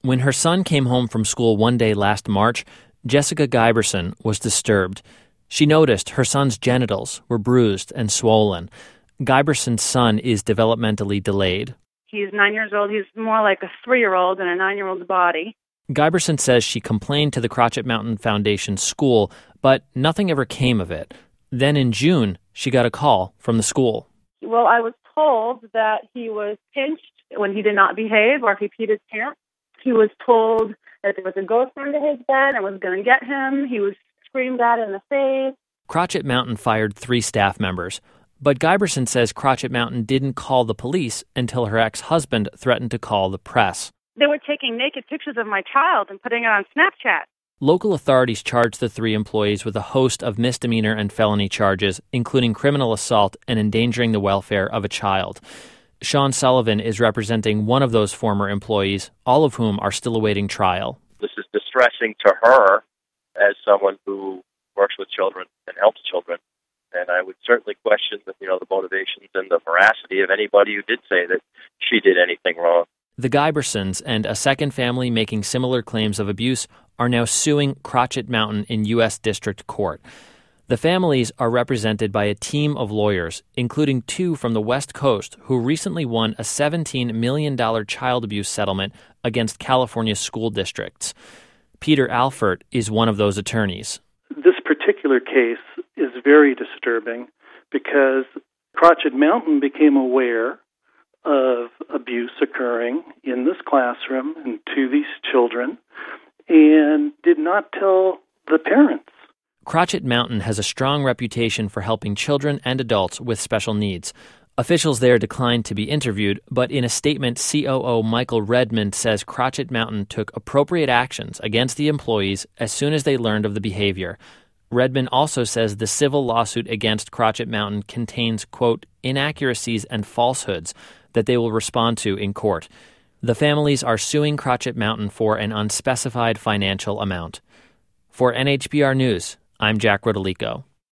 When her son came home from school one day last March, Jessica Giberson was disturbed. She noticed her son's genitals were bruised and swollen. Giberson's son is developmentally delayed. He's 9 years old. He's more like a 3-year-old in a 9-year-old's body. Giberson says she complained to the Crotchet Mountain Foundation school, but nothing ever came of it. Then in June, she got a call from the school. Well, I was told that he was pinched when he did not behave or if he peed his pants. He was told that there was a ghost under his bed and was going to get him. He was screamed at in the face. Crotchet Mountain fired 3 staff members, but Giberson says Crotchet Mountain didn't call the police until her ex-husband threatened to call the press. They were taking naked pictures of my child and putting it on Snapchat. Local authorities charged the 3 employees with a host of misdemeanor and felony charges, including criminal assault and endangering the welfare of a child. Sean Sullivan is representing one of those former employees, all of whom are still awaiting trial. This is distressing to her as someone who works with children and helps children. And I would certainly question the motivations and the veracity of anybody who did say that she did anything wrong. The Gibersons and a second family making similar claims of abuse are now suing Crotchet Mountain in U.S. District Court. The families are represented by a team of lawyers, including 2 from the West Coast who recently won a $17 million child abuse settlement against California school districts. Peter Alford is one of those attorneys. This particular case is very disturbing because Crotchet Mountain became aware of abuse occurring in this classroom and to these children and did not tell the parents. Crotchet Mountain has a strong reputation for helping children and adults with special needs. Officials there declined to be interviewed, but in a statement, COO Michael Redmond says Crotchet Mountain took appropriate actions against the employees as soon as they learned of the behavior. Redmond also says the civil lawsuit against Crotchet Mountain contains, quote, inaccuracies and falsehoods that they will respond to in court. The families are suing Crotchet Mountain for an unspecified financial amount. For NHPR News, I'm Jack Rodolico.